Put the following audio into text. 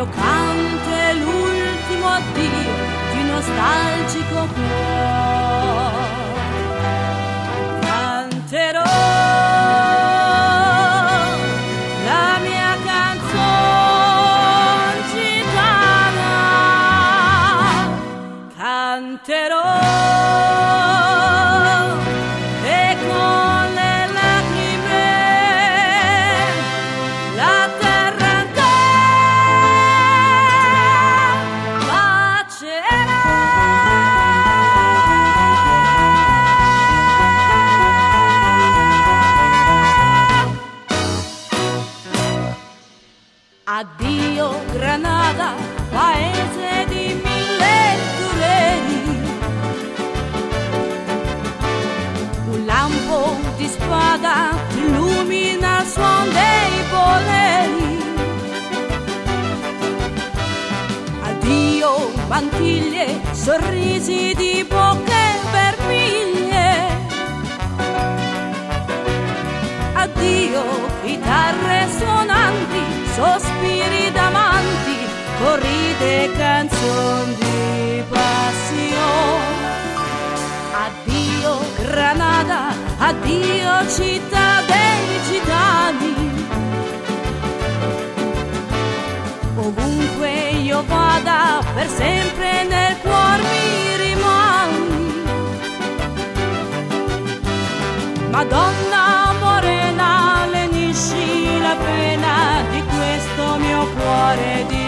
mio canto è l'ultimo addio di nostalgico cuore. Canterò la mia canzone gitana, canterò e con le lacrime la terra bacerà. Addio Granada, paese di mille tureri, un lampo di spada illumina il suono dei boleri. Addio mantiglie, sorrisi di bocche vermiglie, addio chitarre suonanti, sospiri d'amanti, corride canzoni di passione. Addio Granada, addio città dei gitani, ovunque io vada per sempre nel cuor mi rimani. Madonna morena, lenisci la pena di questo mio cuore di